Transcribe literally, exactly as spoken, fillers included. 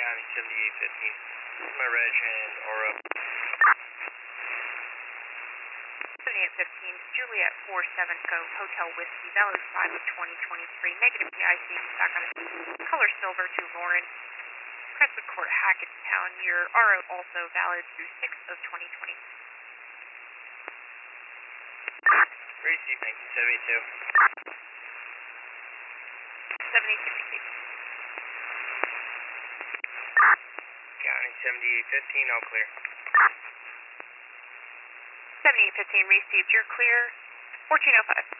County seventy-eight fifteen. This is my reg and Aura. seventy-eight fifteen, Juliet four seven Go, Hotel Whiskey, valid five of twenty twenty-three, negative P I C, back on a color silver to Lauren, Crestwood Court, Hackettstown. Your R O also valid through six of twenty twenty. Receive, thank you, seventy-two. seventy-eight fifteen. County seventy-eight fifteen, all clear. seventy-eight fifteen received, you're clear, fourteen oh five.